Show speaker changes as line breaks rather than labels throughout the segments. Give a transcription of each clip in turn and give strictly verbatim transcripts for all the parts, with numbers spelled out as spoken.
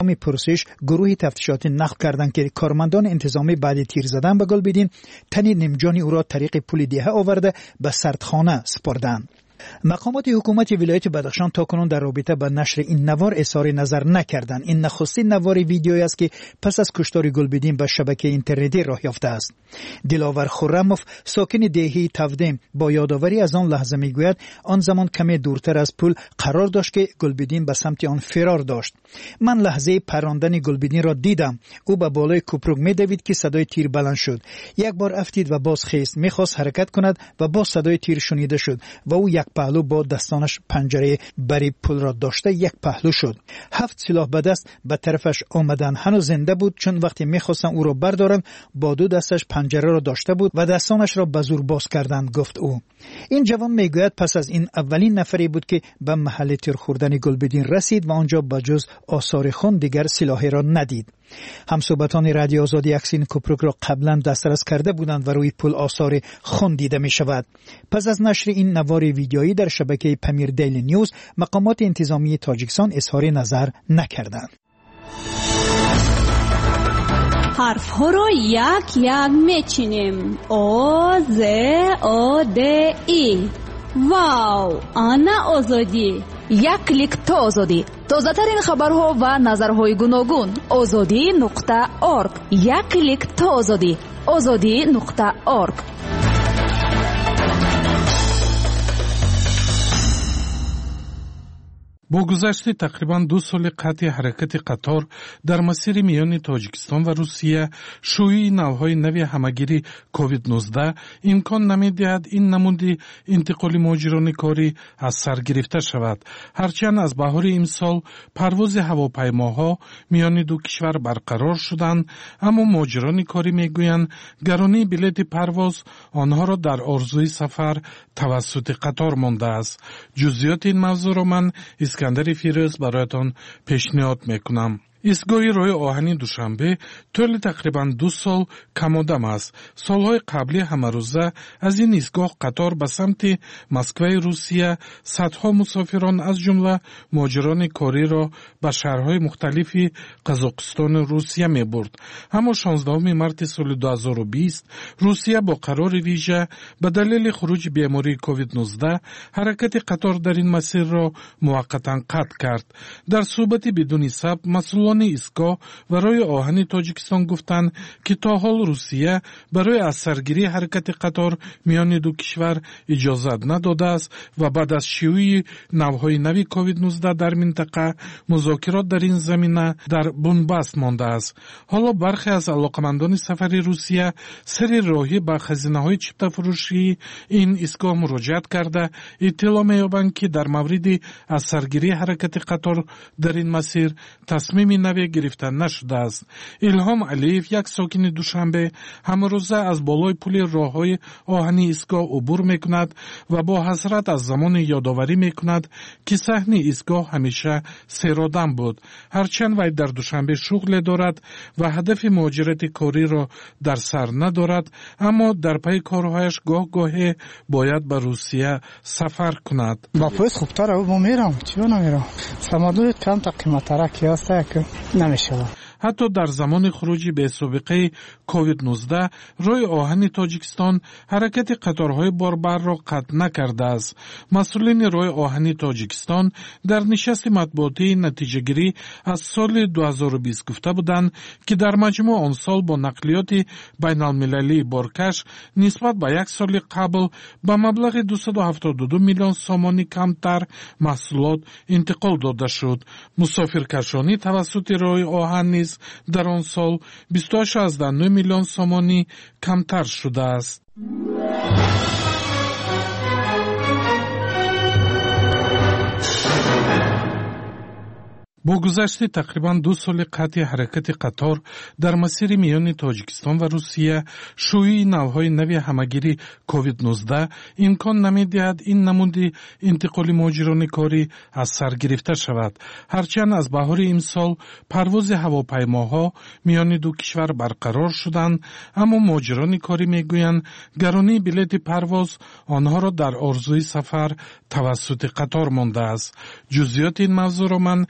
هنگام پرسش گروه تفتیشاتی نقل کردند که کارمندان انتظامی بعد تیر زدن به گلبدین تن نیمجانی او را طریق پل دیه آورده به سردخانه سپردند. مقامات حکومت ولایت بدخشان تاکنون در رابطه با نشر این نوار اظهار نظر نکردند. این نخستین نوار ویدیویی است که پس از کشتار گلبدین به شبکه اینترنتی راه یافته است. دلاور خرموف ساکن دهه تودیم با یادآوری از آن لحظه میگوید آن زمان کمی دورتر از پل قرار داشت که گلبدین به سمت آن فرار داشت. من لحظه پراندن گلبدین را دیدم. او به بالای کوپروک میدوید که صدای تیر بلند شد. یک بار افتید و باز خیست، میخواست حرکت کند و باز صدای تیر شنیده شد و او یک پهلو با دستانش پنجره بری پل را داشته یک پهلو شد. هفت سلاح به دست به طرفش آمدن. هنوز زنده بود، چون وقتی میخواستن او را بردارن با دو دستش پنجره را داشته بود و دستانش را به زور باز کردند، گفت او. این جوان میگوید پس از این اولین نفری بود که به محل تیر خوردن گلبدین رسید و آنجا بجز آثار خون دیگر سلاحی را ندید. همصحبتان رادیو آزادی اکسین کوپروک را قبلا دسترس کرده بودند و روی پل آثار خون دیده می شود. پس از نشر این نوار ویدیویی در شبکه پمیر دیلی نیوز، مقامات انتظامی تاجیکستان اظهار نظر نکردند.
حرف ها رو یک یک میچینیم. او ز او د ای. واو، آنا آزادی.
یک کلیک تا آزادی. تازه ترین خبرها و نظرهای گوناگون. آزادی نقطه اورگ. یک کلیک تا آزادی. آزادی نقطه اورگ.
با گذشت تقریبا دو سال قطع حرکت قطار در مسیر میان تاجیکستان و روسیه، شیوع نوهای نوی همگیری کووید نوزده امکان نمی‌دهد این نمودی انتقال مهاجران کاری از سر گرفته شود. هرچند از بهار امسال پرواز هواپیماها میان دو کشور برقرار شدند، اما مهاجران کاری میگویند گرانی بلیط پرواز آنها را در آرزوی سفر توسط قطار مانده است. جزئیات این موضوع را من اسکندر فیروز برایتان پیشنهاد میکنم. ایستگاه راه آهنی دوشنبه طول تقریبا دو سال کمادم است. سالهای قبلی همه روزه از این ایستگاه قطار به سمت مسکو روسیه صدها مسافران از جمله مهاجران کاری را به شهرهای مختلفی قزاقستان و روسیه می برد. اما شانزدهم مارس سال دو هزار و بیست روسیه با قرار ویژه به دلیل خروج بیماری کووید نوزده حرکت قطار در این مسیر را موقتا قطع کرد. در صحبت بدون ثبت مسئولان ایستگاه و راه آهنی تاجیکستان گفتند که تا حال روسیه برای از سرگیری حرکت قطار میان دو کشور اجازت نداده است و بعد از شیوع نوهای نوی کووید نوزده در منطقه مذاکرات در این زمینه در بنبست مانده است. حالا برخی از علاقمندان سفری روسیه سری راهی به خزینه‌های چیپتا فروشی این ایستگاه مراجعت کرده اطلاع می‌یابند که در مورد از سرگیری حرکت قطار در این مسیر تصمیم نوی گرفته نشده است. الهام علیف، یک ساکن دوشنبه، همروزه از بالای پل راههای آهنی ایستگاه عبور میکند و با حسرت از زمان یادآوری میکند که صحن ایستگاه همیشه سرادم بود. هرچند وی در دوشنبه شغل دارد و هدف مهاجرت کاری را در سر ندارد، اما در پی کارهایش گاه گاهی باید به روسیه سفر کند.
با پویز خوبتره و با میرم چیو نمیرم سمادوی کم تا قیمتره کیاسته که نمیشه.
حتی در زمان خروجی به سابقه کووید نوزده راه آهن تاجیکستان حرکت قطارهای باربر را قطع نکرده است. مسئولین راه آهن تاجیکستان در نشست مطبوعاتی نتیجه گیری از سال دو هزار و بیست گفته بودند که در مجموع آن سال با نقلیات بین المللی بارکش نسبت به یک سال قبل به مبلغ دویست و هفتاد و دو میلیون سومانی کمتر محصولات انتقال داده شد. مسافرکشانی توسط راه آهن نیز در آن سال بیست و هشت ازده نه میلیون سومانی کمتر شده است. با گذشت تقریبا دو سال قطع حرکت قطار در مسیر میان تاجیکستان و روسیه، شیوع نوهای نوی همگیری کووید نوزده امکان نمی‌دهد این نمودی انتقال مهاجران کاری از سر گرفته شود. هرچند از بهار امسال پرواز هواپیماها میان دو کشور برقرار شدند، اما مهاجران کاری میگویند گرانی بلیط پرواز آنها را در آرزوی سفر توسط قطار مانده است. جزئیات این موضوع را من اسکندر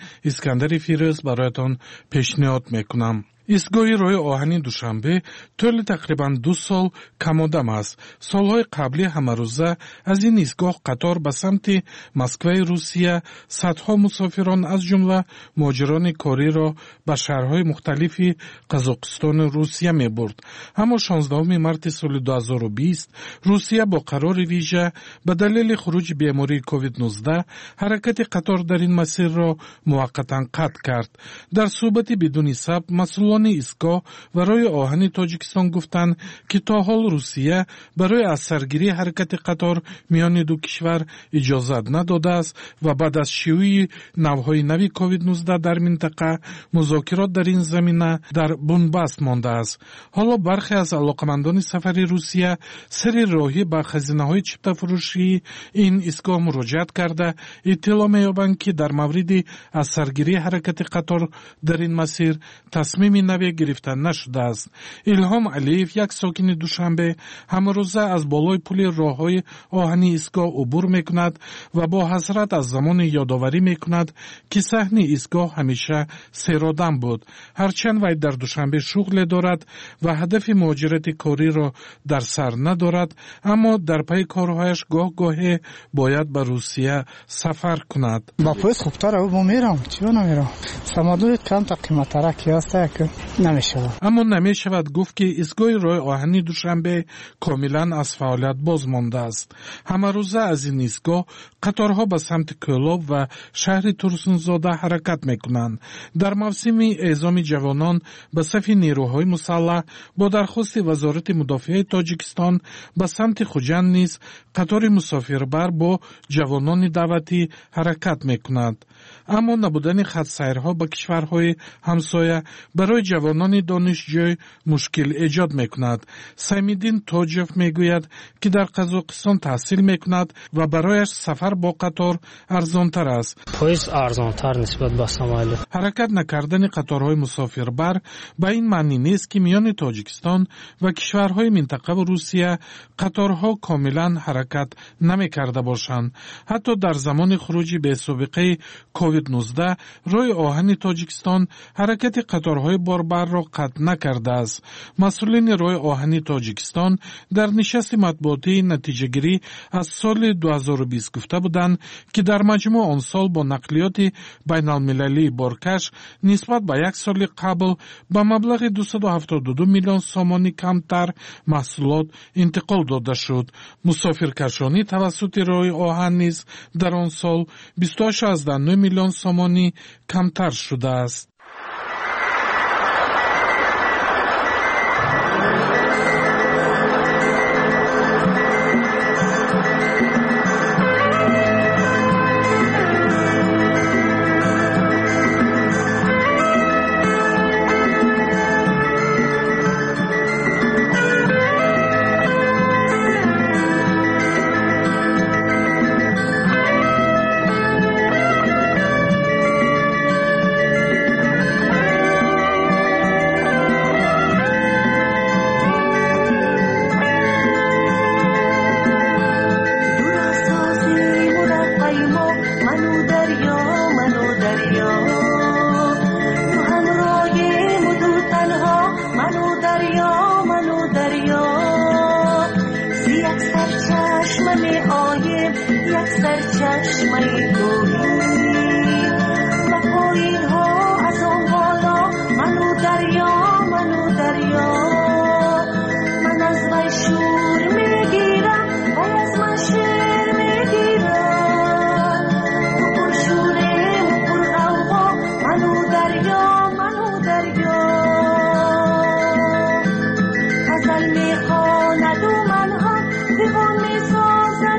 اسکندر فیروز برایتان پیشنهاد میکنم. ایستگاه راه آهنی دوشنبه طول تقریبا دو سال کمادم است. سالهای قبلی همه روزه از این ایستگاه قطار به سمت مسکو روسیه صدها مسافران از جمله مهاجران کاری را به شهرهای مختلفی قزاقستان روسیه می برد. اما شانزدهم مارس سال دو هزار و بیست روسیه با قرار ویژه به دلیل خروج بیماری کووید نوزده حرکت قطار در این مسیر را موقتا قطع کرد. در صحبتی بدون ثبت مسئولان ایستگاه و راه آهن تاجیکستان گفتند که تا حال روسیه برای از سرگیری حرکت قطار میان دو کشور اجازه نداده است و بعد از شیوع نوهای نوی کووید نوزده در منطقه مذاکرات در این زمینه در بنبست مانده است. حالا برخی از علاقمندان سفری روسیه سری راهی به خزینه‌های چیپتا فروشی این ایستگاه مراجعت کرده اطلاع می‌یابند که در مورد از سرگیری حرکت قطار در این مسیر تصمیم نوی گرفته نشده است. الهام علیف یک ساکن دوشنبه همروزه از بالای پل راههای آهنی ایستگاه عبور میکند و با حسرت از زمان یادآوری میکند که صحن ایستگاه همیشه سیرآدم بود. هرچند وی در دوشنبه شغل دارد و هدف مهاجرت کاری را در سر ندارد، اما در پی کارهایش گاه گاهی باید به روسیه سفر کند.
با پویز خوبتر او میرم چرا نمیرم؟ سمادوی کم تا قیمت‌تر کیاسته که نمیشود.
اما نمیشود گفت که ایستگاه راه آهنی دوشنبه کاملا از فعالیت باز مانده است. همه روزه از این ایستگاه قطارها به سمت کولوب و شهر تورسونزاده حرکت میکنند. در موسم اعزام جوانان به صف نیروهای مسلح با درخواست وزارت مدافعه تاجیکستان به سمت خوجند نیز قطار مسافربر با جوانان دعوتی حرکت میکند. اما نبودن خط سیرها با کشورهای همسایه برای جوانان دانشجوی مشکل ایجاد میکند. سیمیدین توجف میگوید که در قزاقستان تحصیل میکند و برایش سفر با قطار ارزانتر است.
پاییز ارزانتر نسبت به سومالی.
حرکت نکردن قطارهای مسافربر به این معنی نیست که میان تاجیکستان و کشورهای منطقه و روسیه قطارها کاملا حرکت نمیکرده باشند. حتی در زمان خروج به سابقه کووید نوزده راه آهن تاجیکستان حرکت قطارهای باربر را قطع نکرده است. مسئولین راه آهن تاجیکستان در نشست مطبوعاتی نتیجه گیری از سال دو هزار و بیست گفته بودند که در مجموع آن سال با نقلیات بین المللی بارکش نسبت به یک سال قبل به مبلغ دویست و هفتاد و دو میلیون سومانی کمتر محصولات انتقال داده شد. مسافرکشانی توسط راه آهن نیز در آن سال بیست و هشت ممیز نه میلیون سومانی کمتر شده است.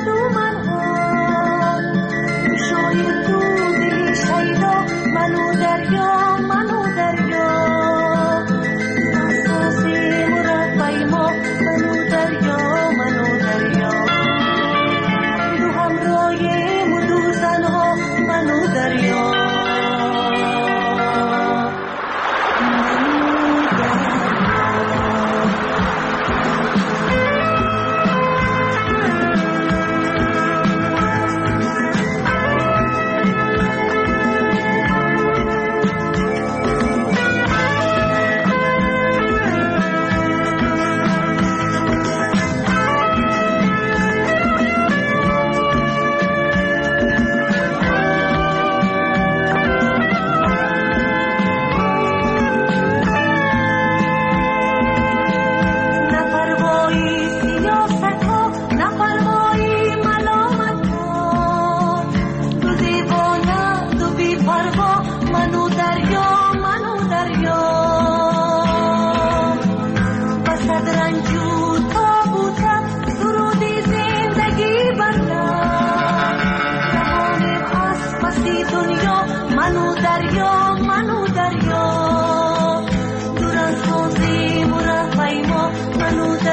منو در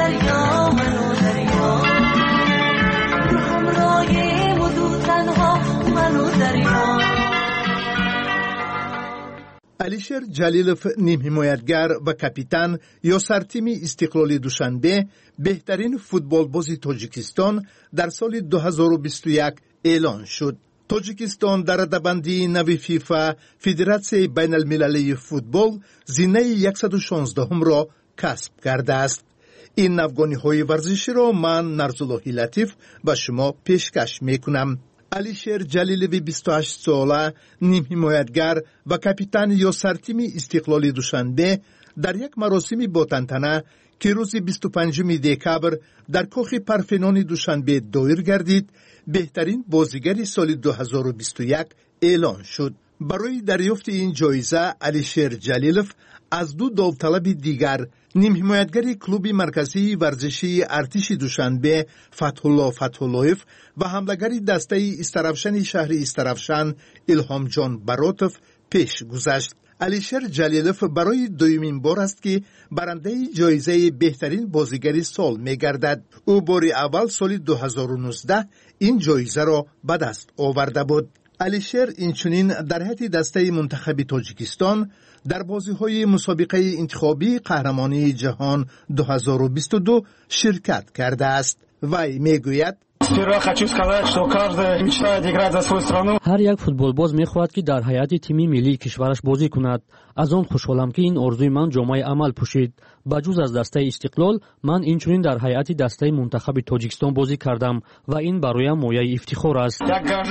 دریا منو دریا رو همراه و دو تنها منو دریا.
علیشر جلیلوف نیم حمایتگر و کاپیتان یا سرتیم استقلال دوشنبه بهترین فوتبال بازی تاجیکستان در سال دو هزار و بیست و یک اعلان شد. تاجیکستان در رده‌بندی نو فیفا فدراسیون بین المللی فوتبال زینه صد و شانزده هم را کسب کرده است. این نوگانی های ورزشی را من نرزاللهی لطیف به شما پیشکش میکنم. علیشر جلیلوی بیست و هشت ساله نیم حمایتگر و کاپیتان یا سرتیم استقلال دوشنبه در یک مراسمی با تنتنه که روز بیست و پنجم دکبر در کاخ پارفنون دوشنبه دایر گردید بهترین بازیگر سال دو هزار و بیست و یک اعلان شد. برای دریافت این جایزه علیشر جلیلوف از دو داوطلب دیگر نیم حمایتگر کلوب مرکزی ورزشی ارتش دوشنبه فتح‌الله فتح‌اللهیف و حمله‌گر دسته استرافشن شهر استرافشن الهام جان براتوف پیش گذشت. علیشر جلیلوف برای دومین بار است که برنده جایزه بهترین بازیگر سال می‌گردد. او بار اول سال دو هزار و نوزده این جایزه را به دست آورده بود. علیشر اینچنین در هیئت دسته منتخب تاجیکستان در بازی‌های مسابقه انتخابی قهرمانی جهان دو هزار و بیست و دو شرکت کرده است. وی میگوید
هر یک فوتبالباز میخواهد که در هیئت تیمی ملی کشورش بازی کند. از آن خوشحالم که این آرزوی من جامعه عمل پوشید. بجز از دسته استقلال من اینچنین در هیئت دسته منتخب تاجیکستان بازی کردم و این برایم مایه افتخار است.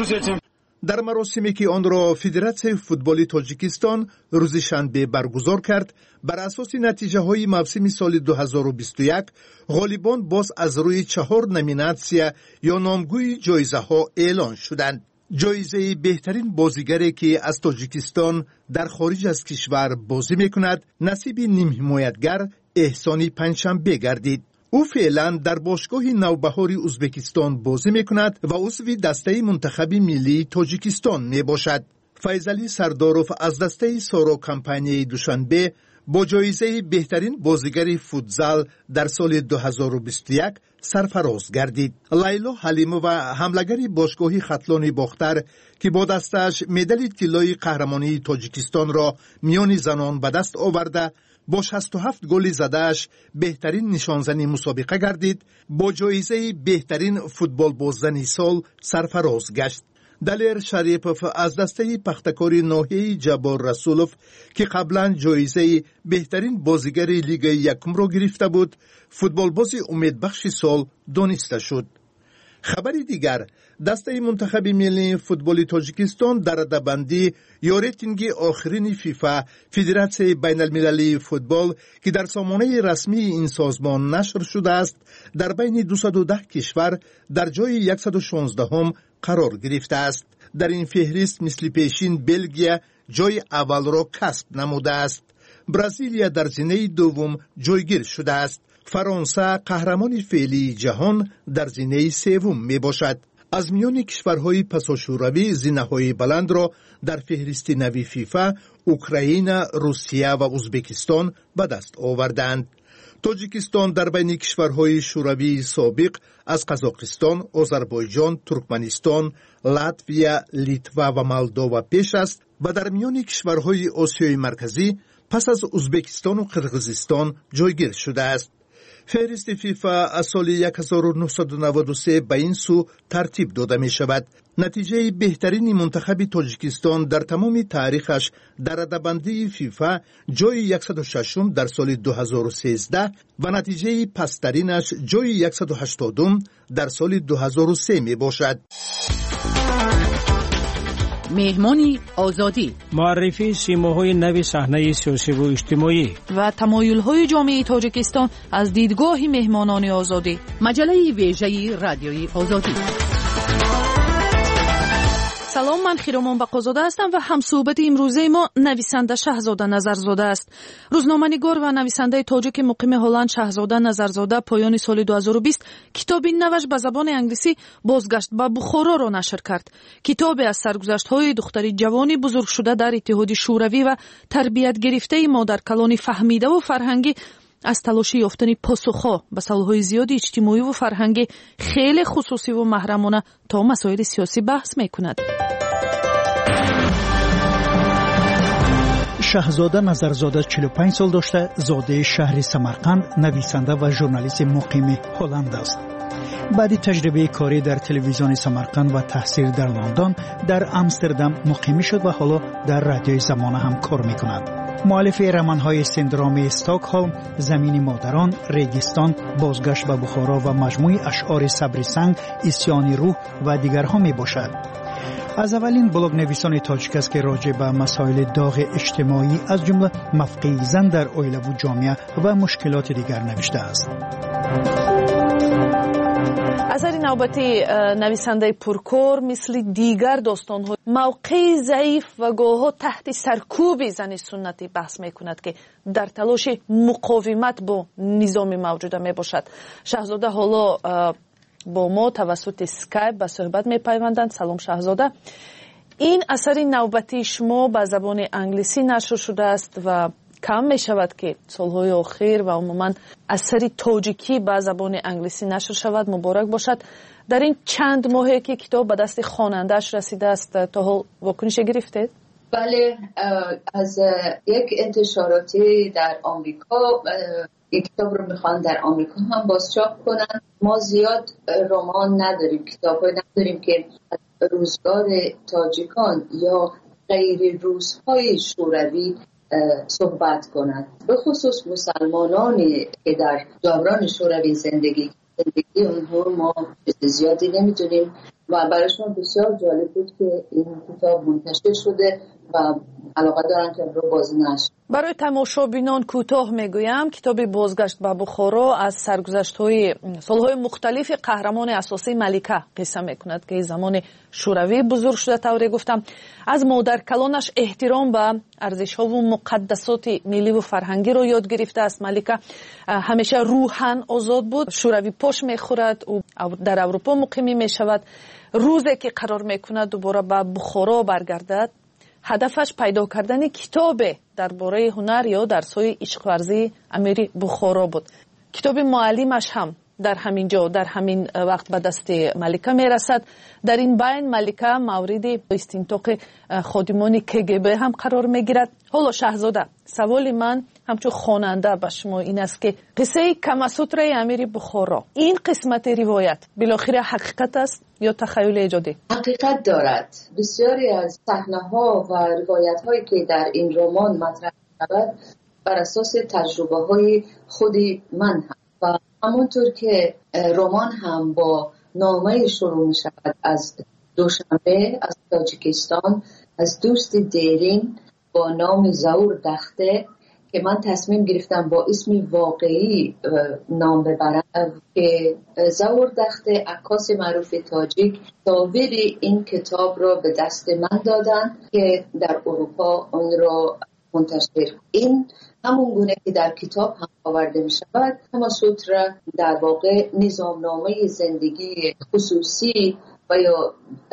در مراسمی که آن را فدراسیون فوتبال تاجیکستان روز شنبه برگزار کرد، بر اساس نتیجه های موسم سال دو هزار و بیست و یک غالبان باز از روی چهار نامیناسیون یا نامگوی جایزه ها اعلان شدند. جایزه بهترین بازیگری که از تاجیکستان در خارج از کشور بازی میکند نصیب نیم حمایتگر احسانی پنجشنبه گردید. او فعلا در باشگاه نوبهار ازبکستان بازی میکند و عضو دسته منتخب ملی تاجیکستان می باشد. فیضعلی سرداروف از دسته سارا کمپانی دوشنبه با جایزه بهترین بازیگر فوتزال در سال دو هزار و بیست و یک سرفراز گردید. لیلا حلیمووا حمله‌گر باشگاه خطلان باختر که با دستش مدال طلای قهرمانی تاجیکستان را میان زنان به دست آورده با شصت و هفت گل زدهش بهترین نشانزن مسابقه گردید، با جایزه بهترین فوتبال باززن سال سرفراز گشت. دلیر شریپوف از دسته پختکاری ناحیه جبار رسولوف که قبلا جایزه بهترین بازیگر لیگ یکم را گرفته بود، فوتبال بازی امیدبخش سال دانسته شد. خبری دیگر، دسته منتخب ملی فوتبال تاجیکستان در رده‌بندی یا ریتینگ آخرین فیفا فدراسیون بین المللی فوتبال که در سامانه رسمی این سازمان نشر شده است در بین دویست و ده کشور در جای صد و شانزده هم قرار گرفته است. در این فهرست مثل پیشین بلژیم جای اول را کسب نموده است. برزیلیا در زینه دوم جایگیر شده است. فرانسه قهرمان فعلی جهان در زینه سوم می باشد. از میان کشورهای پساشوروی زینه‌های بلند را در فهرست نوی فیفا اوکراین، روسیه و ازبکستان به دست آوردند. تاجیکستان در بین کشورهای شوروی سابق از قزاقستان، آذربایجان، ترکمنستان، لاتویا، لیتوا و مولداوا پیش است و در میان کشورهای آسیای مرکزی پس از ازبکستان و قرقیزستان جایگیر شده است. فهرست فیفا از سال هزار و نهصد و نود و سه به این سو ترتیب داده می شود. نتیجه بهترین منتخب تاجیکستان در تمام تاریخش در رده‌بندی فیفا جای صد و ششم در سال دو هزار و سیزده و نتیجه پسترینش جای صد و هشتادم در سال دو هزار و سه می باشد.
مهمانی آزادی،
معرفی سیماهای نوی صحنه سیاسی و اجتماعی
و تمایل‌های جامعه تاجیکستان از دیدگاه مهمانان آزادی. مجله ویژه رادیوی آزادی. سلام، من خیرامان بقازاده هستم و همصحبت امروزه ما نویسنده شهزاده نظرزاده است. روزنامه‌نگار و نویسنده تاجیک مقیم هلند شهزاده نظرزاده پایان سال دو هزار و بیست کتابی نوش به زبان انگلیسی بازگشت به بخارا را نشر کرد. کتابی از سرگذشت‌های دختری جوانی بزرگ شده در اتحاد شوروی و تربیت گرفته مادر کلان فهمیده و فرهنگی аз талоши ёфтани посухҳо ба саволҳои зиёди иҷтимоиву фарҳангӣ хеле хусусиву маҳрамона то масоили сиёсӣ баҳс мекунад.
шаҳзода назарзода чилу و پنج سال داشته، زاده شهر سمرقند، نویسنده و ژورنالیست مقیم هلند است. بعد تجربه کاری در تلویزیون سمرقند و تحصیل در لندن، در آمستردام مقیم شد و حالا در رادیوی زمانه هم کار میکند. مؤلف رمان‌های سندروم استکهلم، زمین مادران، ریگستان، بازگشت به بخارا و مجموعه اشعار صبر سنگ، اسیان روح و دیگرها می باشد. از اولین بلاگ نویسان تاجیک است که راجع به مسائل داغ اجتماعی از جمله موقع زن در عائله و جامعه و مشکلات دیگر نوشته است.
اثر نوبتی نویسنده پرکار مثل دیگر داستان‌ها موقع ضعیف و گاه‌ها تحت سرکوب زن سنتی بحث می‌کند که در تلاش مقاومت با نظام موجوده میباشد. شاهزاده حالا با ما توسط اسکایپ به صحبت میپیوندند. سلام شاهزاده. این اثر نوبتی شما به زبان انگلیسی نشر شده است و کم می شود که سالهای آخر و عموما اثری تاجیکی به زبان انگلیسی نشر شود. مبارک باشد. در این چند ماهی که کتاب به دست خواننده‌اش رسیده است تا حال واکنش گرفتید؟
بله، از یک انتشاراتی در آمریکا این کتاب رو میخوان در آمریکا هم بازچاپ کنن. ما زیاد رمان نداریم، کتاب‌های نداریم که روزگار تاجیکان یا غیر روزهای شوروی صحبت کنند. به خصوص مسلمانانی که در دوران شوروی زندگی زندگی اونها ما زیادی نمیدونیم و برایشون بسیار جالب بود که این کتاب منتشر شده و علاقه دارن که رو بازی نشه.
برای تماشابینان کوتاه میگویم کتاب بازگشت به بخارا از سرگذشت‌های سالهای مختلف قهرمان اساسی ملکه قصه میکند که زمان شوروی بزرگ شده. طوری گفتم از مادر کلانش احترام به ارزش‌ها و مقدسات ملی و فرهنگی رو یاد گرفته است. ملکه همیشه روحاً آزاد بود. شوروی پاش میخورد و در اروپا مقیم میشود. روزی که قرار میکند دوباره به بخارا برگردد، هدفش پیدا کردن کتاب درباره هنر یا درس‌های عشق ورزی امیر بخارا بود. کتاب معلمش هم در همین جا در همین وقت به دست ملکه میرسد. در این بین ملکه مورد استنطاق خادمان کگب هم قرار میگیرد. حالا شاهزاده، سوال من همچون خواننده به شما این است که قصه کماسوتر امیر بخارا، این قسمت روایت بالاخره حقیقت است یا تخیل ایجادی؟
حقیقت دارد. بسیاری از صحنه‌ها و روایت‌هایی که در این رمان مطرح شود بر اساس تجربه‌های خودی من هم و همونطور که رمان هم با نامه شروع می شود از دوشنبه از تاجیکستان، از دوست دیرین با نام زور دخته که من تصمیم گرفتم با اسم واقعی نام ببرم که زور دخته عکاس معروف تاجیک تصاویر این کتاب را به دست من دادن که در اروپا آن را منتشر. این همون گونه که در کتاب هم آورده می شود. کماسوتر در واقع نظامنامه زندگی خصوصی و یا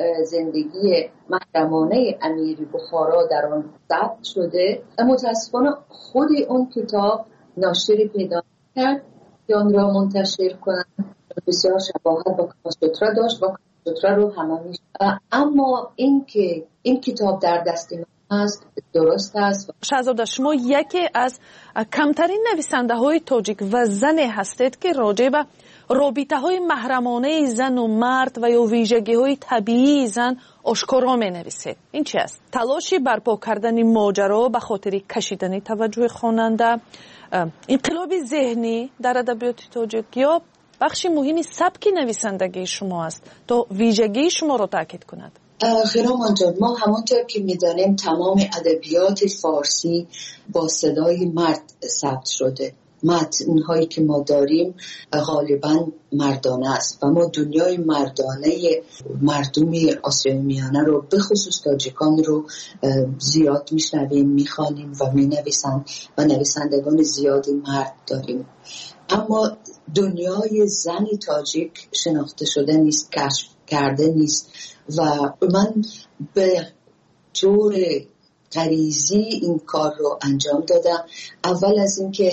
زندگی محرمانه امیر بخارا در آن ثبت شده. متاسفانه خود اون کتاب ناشری پیدا کرد که آن را منتشر کنند. بسیار شباهت با کماسوتر داشت و کماسوتر رو همه می شود. اما این که این کتاب در دست من است درست است.
شاهزاده، شما یکی از کمترین نویسنده های تاجیک و زن هستید که راجع به رابطه های محرمانه زن و مرد و یا ویژگی های طبیعی زن آشکارا می نویسید. این چی است؟ تلاشی برپا کردن ماجرا به خاطر کشیدن توجه خواننده، انقلاب ذهنی در ادبیات تاجیک یا بخشی مهمی سبک نویسندگی شما است تا ویژگی شما را تاکید کند؟
خیرامان جان، ما همانطور که می‌دانیم تمام ادبیات فارسی با صدای مرد ثبت شده. متن‌هایی که ما داریم غالباً مردانه است و ما دنیای مردانه مردم آسیای میانه رو به خصوص تاجیکان رو زیاد میشنویم، میخوانیم و مینویسند و نویسندگان زیادی مرد داریم. اما دنیای زنی تاجیک شناخته شده نیست، کشف کرده نیست و من به طور غریزی این کار رو انجام دادم. اول از اینکه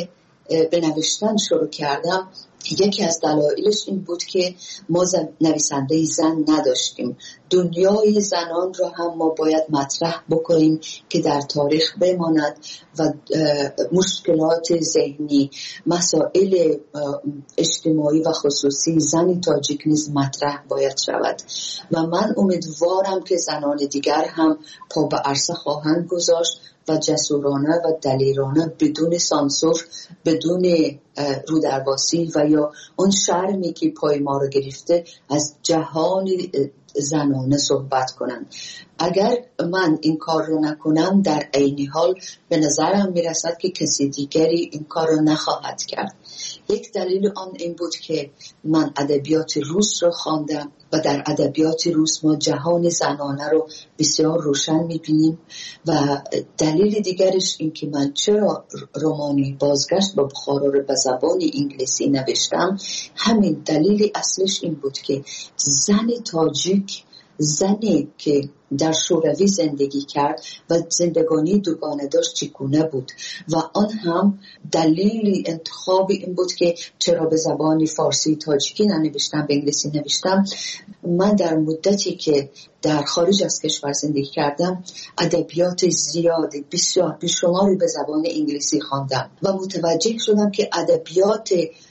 به نوشتن شروع کردم، یکی از دلایلش این بود که ما نویسنده زن نداشتیم. دنیای زنان را هم ما باید مطرح بکنیم که در تاریخ بماند و مشکلات ذهنی، مسائل اجتماعی و خصوصی زن تاجیک نیز مطرح باید شود و من امیدوارم که زنان دیگر هم پا به عرصه خواهند گذاشت و جسورانه و دلیرانه بدون سانسور، بدون رودرباسی و یا اون شرمی که پای ما رو گرفته از جهان زنانه صحبت کنند. اگر من این کار رو نکنم در عین حال به نظرم میرسد که کسی دیگری این کار رو نخواهد کرد. یک دلیل آن این بود که من ادبیات روس رو خواندم و در ادبیات روس ما جهان زنانه رو بسیار روشن میبینیم و دلیل دیگرش این که من چرا رمانی بازگشت با بخارا رو به زبان انگلیسی نوشتم، همین دلیل اصلش این بود که زن تاجیک، زنی که در شوروی زندگی کرد و زندگانی دوگانه داشت چگونه بود و آن هم دلیل انتخاب این بود که چرا به زبان فارسی تاجیکی ننوشتم، به انگلیسی نوشتم. من در مدتی که در خارج از کشور زندگی کردم ادبیات زیادی بسیار بیشماری به زبان انگلیسی خواندم و متوجه شدم که ادبیات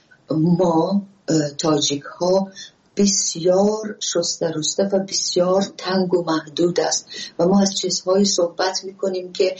ما تاجیک ها بسیار شسته رسته و بسیار تنگ و محدود است و ما از چیزهایی صحبت میکنیم که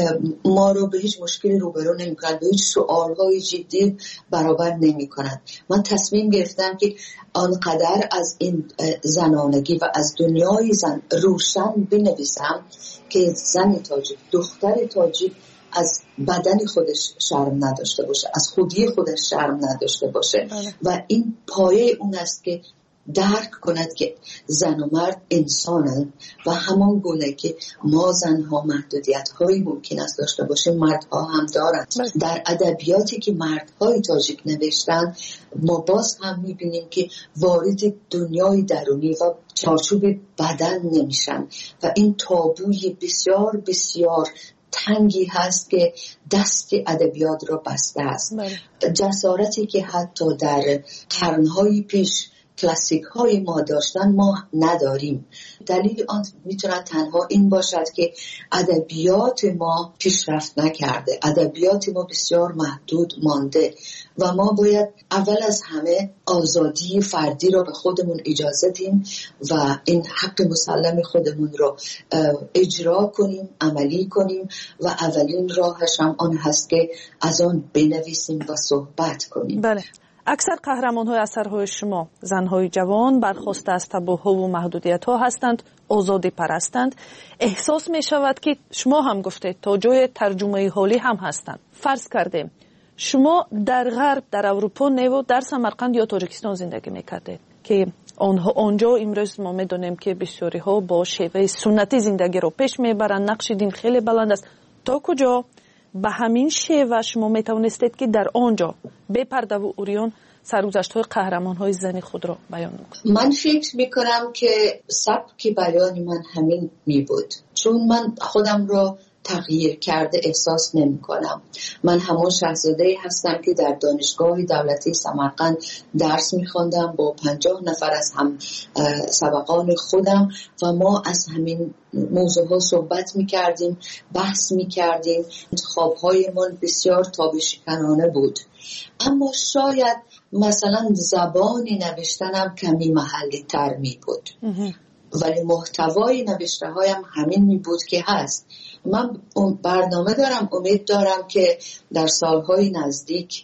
ما رو به هیچ مشکلی روبرو نمیکنند، به هیچ سؤالهای جدی برابر نمیکنند. من تصمیم گرفتم که آنقدر از این زنانگی و از دنیای زن روشن بنویسم که زن تاجیک، دختر تاجیک از بدن خودش شرم نداشته باشه، از خودی خودش شرم نداشته باشه بله. و این پایه اون است که درک کند که زن و مرد انسانند و همان گونه که ما زنها محدودیت هایی ممکن است داشته باشه مردها هم دارند. در ادبیاتی که مردهای تاجیک نوشتن ما باز هم میبینیم که وارد دنیای درونی و چارچوب بدن نمیشن و این تابوی بسیار بسیار تنگی هست که دست ادبیات را بسته است. جسارتی که حتی در قرنهای پیش کلاسیک های ما داشتن ما نداریم. دلیل آن میتونه تنها این باشد که ادبیات ما پیشرفت نکرده، ادبیات ما بسیار محدود مانده و ما باید اول از همه آزادی فردی را به خودمون اجازه دیم و این حق مسلم خودمون رو اجرا کنیم، عملی کنیم و اولین راهش هم آن هست که از آن بنویسیم و صحبت کنیم.
بله. اکثر قهرمان‌های اثرهای شما زن‌های جوان برخواسته از تابوها و محدودیت‌ها هستند، آزادی پرستند. احساس می‌شود که شما هم گفتید تا جای ترجمه حالی هم هستند. فرض کردیم شما در غرب، در اروپا و در سمرقند یا تاجیکستان زندگی می‌کردید که آنها آنجا امروز ما می‌دونیم که بسیاری‌ها با شیوه سنتی زندگی رو پیش می‌برند، نقش دین خیلی بلند است. تا کجا به همین شیوه شما میتوانستید که در آنجا به پرده و اوریان سرگذشت‌های قهرمان‌های زنی خود را بیان کنید؟
من فکر میکنم که سبک بیان من همین می بود، چون من خودم را تغییر کرده احساس نمی کنم. من همون شاهزاده هستم که در دانشگاه دولتی سمرقند درس می خوندم با پنجاه نفر از هم سبقان خودم و ما از همین موضوع ها صحبت می کردیم، بحث می کردیم. انتخاب‌های من بسیار تابشکنانه بود، اما شاید مثلا زبانی نوشتنم کمی محلی تر می بود ولی محتوای نوشته هایم همین می بود که هست. من برنامه دارم، امید دارم که در سالهای نزدیک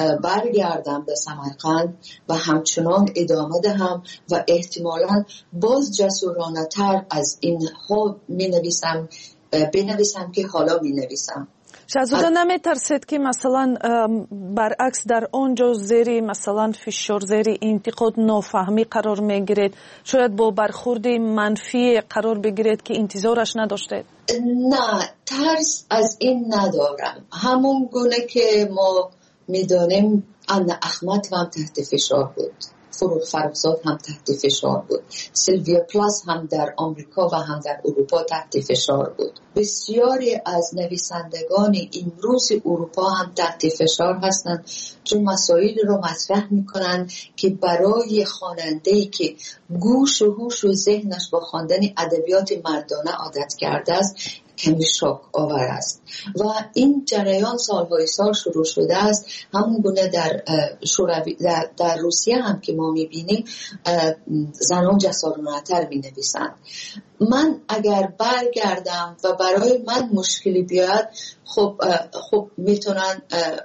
برگردم به سمرقند و همچنان ادامه دهم و احتمالاً باز جسورانه تر از این ها می نویسم بنویسم که حالا می نویسم.
شاهزاده نمی ترسید که مثلا برعکس در آنجا زیری مثلا فشار، زیری انتقاد، نافهمی قرار می گیرید، شاید با برخورد منفی قرار بگیرید که انتظارش نداشتید؟
نه، ترس از این ندارم. همون گونه که ما میدانیم ان احمد هم تحت فشار بود فروغ فرخزاد هم تحت فشار بود، سیلویا پلاس هم در آمریکا و هم در اروپا تحت فشار بود. بسیاری از نویسندگان امروز اروپا هم تحت فشار هستند چون مسائل رو مطرح میکنن که برای خواننده‌ای که گوش و هوش و ذهنش با خواندن ادبیات مردانه عادت کرده است کمی شوک آور است و این جریان سالهای سال شروع شده است. همون گونه در شوروی در, در روسیه هم که ما میبینیم زنان جسارانه‌تر مینویسند. من اگر برگردم و برای من مشکلی بیاد خب خب میتونن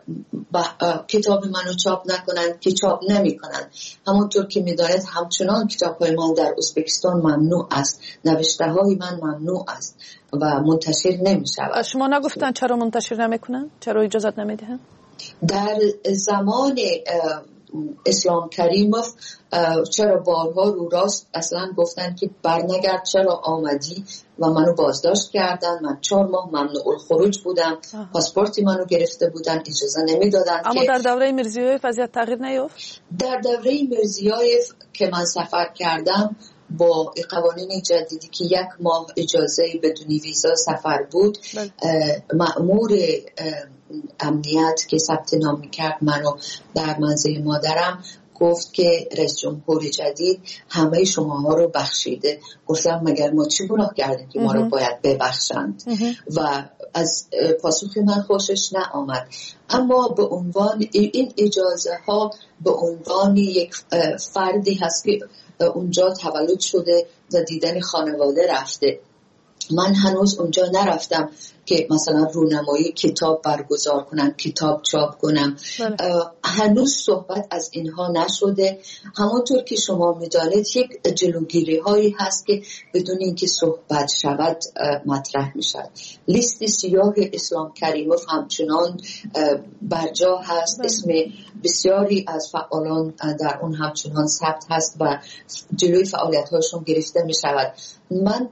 کتاب منو چاپ نکنن که چاپ نمیکنن. همونطور که میدانید همچنان کتاب‌های من در ازبکستان ممنوع است، نوشته های من ممنوع است و منتشر نمیشود.
شما نگفتن چرا منتشر نمیکنن؟ چرا اجازت نمیدهن؟
در زمان اسلام کریموف چرا بارها رو راست اصلا گفتن که برنگرد، چرا آمدی و منو بازداشت کردن. من چهار ماه ممنوع الخروج بودم، پاسپورتی منو گرفته بودن، اجازه نمیدادن.
اما در دوره میرزیویف وضعیت تغییر نیافت؟
در دوره میرزیویف که من سفر کردم با قوانین جدیدی که یک ماه اجازه بدون ویزا سفر بود، مأمور امنیت که ثبت نام میکرد منو در منزل مادرم گفت که رئیس جمهور جدید همه شماها رو بخشیده. گفتم مگر ما چی گناه کردیم که ما رو باید ببخشند؟ و از پاسخ من خوشش نآمد. اما به عنوان این اجازه ها به عنوان یک فردی هست که اونجا تولد شده و دیدن خانواده رفته. من هنوز اونجا نرفتم که مثلا رونمایی کتاب برگزار کنم، کتاب چاپ کنم. هنوز صحبت از اینها نشده. همونطور که شما میدانید یک جلوگیری هایی هست که بدون اینکه صحبت شود مطرح میشد. لیست سیاه اسلام کریموف همچنان برجا هست، اسم بسیاری از فعالان در اون همچنان ثبت هست و جلوی فعالیت هاشون گرفته میشود. من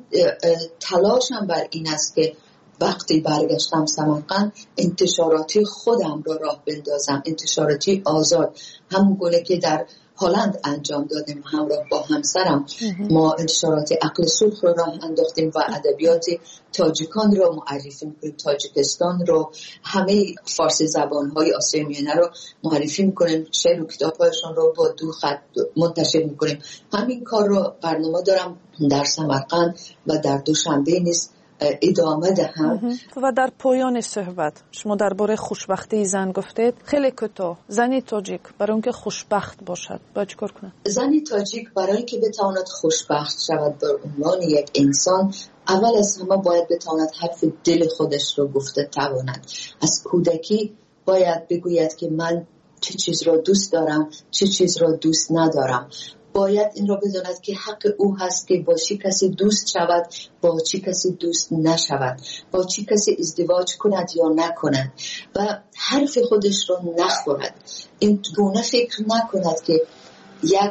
تلاشم بر این است که وقتی برگشتم سمرقند انتشاراتی خودم را راه بندازم، انتشاراتی آزاد، همون گونه که در هلند انجام دادیم همراه با همسرم. ما انتشارات عقل سرخ رو راه انداختیم و ادبیات تاجیکان رو معرفی میکنیم، تاجیکستان رو، همه فارسی زبانهای آسیای میانه رو معرفی میکنیم، شعر و کتابهایشون رو با دو خط منتشر میکنیم. همین کار رو برنامه دارم در سمرقند و در دوشنبه نیز ادامه دهم.
و در پایان صحبت شما درباره خوشبختی زن گفتید. خیلی کوتاه، زنی تاجیک برای اینکه خوشبخت باشد باید چیکار کنه؟
زنی تاجیک برای اینکه بتواند خوشبخت شود به عنوان یک انسان، اول از همه باید بتواند حرف دل خودش رو گفته تواند. از کودکی باید بگوید که من چه چیز را دوست دارم، چه چیز را دوست ندارم. باید این را بداند که حق او هست که با چی کسی دوست شود، با چی کسی دوست نشود، با چی کسی ازدواج کند یا نکند و حرف خودش را نخورد. این گونه فکر نکند که یک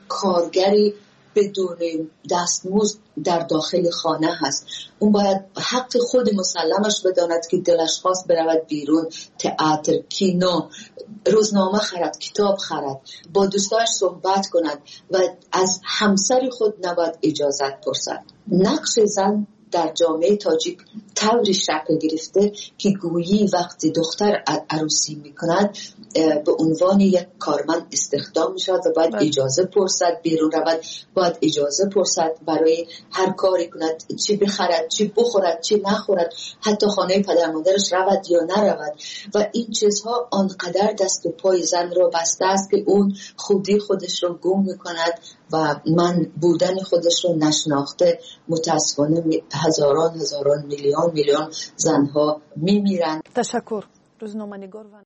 کارگری بدون دستمزد در داخل خانه هست. اون باید حق خود مسلمش بداند که دلش خواست برود بیرون، تئاتر، کینو، روزنامه خرد، کتاب خرد، با دوستاش صحبت کند و از همسر خود نباید اجازت پرسد. نقش زن در جامعه تاجیک طوری شکل گرفته که گویی وقتی دختر عروسی میکند به عنوان یک کارمند استخدام میشود و باید اجازه پرسد بیرون رود، باید اجازه پرسد برای هر کاری کند، چی بخرد، چی بخورد، چی نخورد، حتی خانه پدر مادرش رود یا نرود. و این چیزها آنقدر دست و پای زن را بسته است که اون خودی خودش را گم میکند و من بودن خودش رو نشناخته متاسفانه هزاران هزاران میلیون میلیون زنها میمیرند.
تشکر. روزنامه‌نگار و